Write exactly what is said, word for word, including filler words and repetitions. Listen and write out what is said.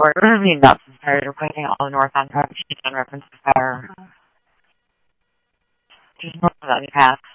or it would be nuts and started replacing all the north on traffic sheets and references better. Just north of the underpass.